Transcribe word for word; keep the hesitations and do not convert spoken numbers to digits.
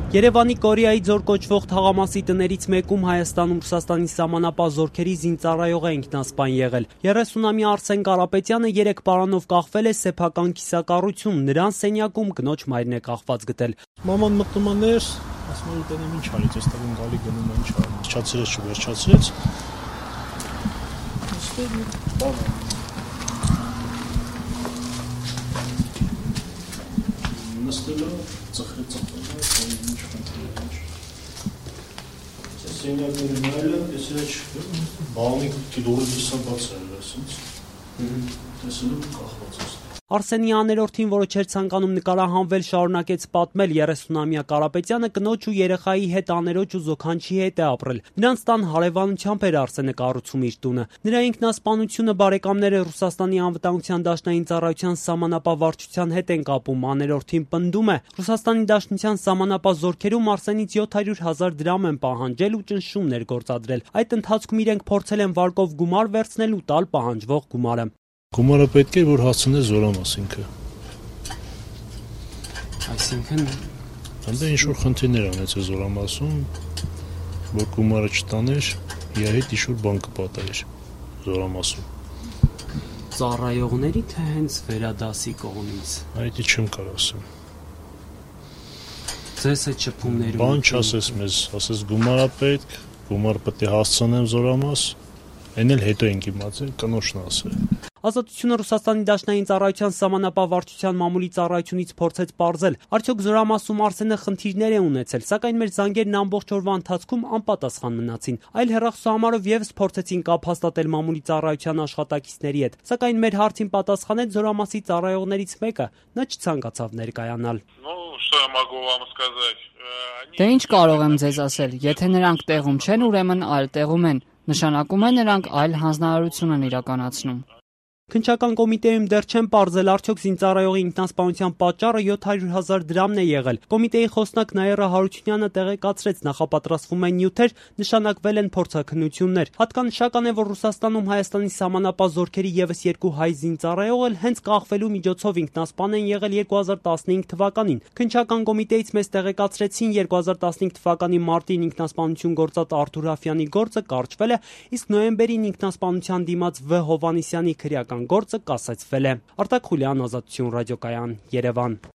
Երևանի Կորեայի ձոր կոչվող թաղամասի տներից մեկում Հայաստանում Ռուսաստանի սահմանապահ զորքերի զինծառայող է ինքնասպան եղել։ երեսունամյա Արսեն Կարապետյանը երեք պարանով կախվել է սեփական կիսակառույցում, նրան սենյակում կնոջ մայրն է կախված գտել։ Մաման մտնում է ներս, ասում է տենեմ ինչ արեց, այստեղ գալի գնում է ինչ արեց, չացրեց, չվերջացրեց։ Նստելով ծխրեց ծխրեց, ինչ խնդրել ինչ։ Սենյակները նայել եմ, տեսել բաղնի դուրս դիսան բաց էր ասենց։ Տեսել կախված է։ Արսենի աներորդին, որը չէր ցանկանում նկարահանվել, շարունակեց պատմել երեսունամյա Կարապետյանը կնոջ ու երեխայի հետ աներոջ ու զոքանչի հետ է ապրել։ Նրանց տան հարևանությամբ էր Արսենը կառուցում իր տունը։ Նրա ինքնասպանությունը բարեկամները Ռուսաստանի անվտանգության դաշնային ծառայության սահմանապահ վարչության հետ են կապում։ Աներորդին պնդում է, Ռուսաստանի դաշնության սահմանապահ զորքերում Արսենից յոթ հարյուր հազար դրամ են պահանջել ու ճնշումներ գործադրել։ Այդ ընթացքում իրենք փորձել են վարկով գումար վերցնել ու տալ պահանջվող գումարը։ Գումարը պետք է որ հասցնե զորամաս ինքը։ Այսինքն Անդե ինչ որ խնդիրներ անեց զորամասում, որ գումարը չտաներ, իր հետ ինչ որ բան կպատահեր զորամասում։ Ծառայողների թե հենց վերադասի կողմից։ Այդ չեմ կարող ասեմ։ Ձեզ է չփումներում։ Բան չասես մեզ, ասես գումարը պետք, գումար պետք է հասցնեմ զորամաս, այն էլ հետո ենք իմացել, կնոջն ասել։ Ազատությունը Ռուսաստանի դաշնային ծառայության սահմանապահ վարչության մամուլի ծառայությունից փորձեց պարզել, արդյոք զորամասում Արսենը խնդիրներ է ունեցել, սակայն մեր զանգերն ամբողջ օրվա ընթացքում անպատասխան մնացին։ Այլ հեռախոսահամարով եւս փորձեցին կապ հաստատել մամուլի ծառայության աշխատակիցների հետ, սակայն մեր հարցին պատասխանեց զորամասի ծառայողներից մեկը, նա չցանկացավ ներկայանալ։ Դե ինչ կարող եմ ձեզ ասել, եթե նրանք տեղում չեն, ուրեմն այլ տեղում են, նշանակում է նրանք այլ հանձնարարություն են իրականացնում։ Քննչական կոմիտեում դեռ չեն պարզել, արդյոք զինծառայողի ինքնասպանության պատճառը յոթ հարյուր հազար դրամն է եղել։ Կոմիտեի խոսնակ Նաիրա Հարությունյանը տեղեկացրեց, նախապատրաստվում են նյութեր, նշանակվել են փորձաքննություններ։ Հատկանշական է, որ Ռուսաստանում Հայաստանի սահմանապահ զորքերի ևս երկու հայ զինծառայող էլ հենց կախվելու միջոցով ինքնասպան են եղել երկու հազար տասնհինգ թվականին։ Քննչական կոմիտեից մեզ տեղեկացրեցին, երկու հազար տասնհինգ թվականի մարտին ինքնասպանություն գործած Արթուր Հաֆյանի գործը կարճվել է, իսկ նոյեմբերին ինքնասպանության դիմաց Վ Հովհաննիսյանի քրեական գործը կասեցվել է։ Արտակ Խուլյան, Ազատություն ռադիոկայան, Երևան։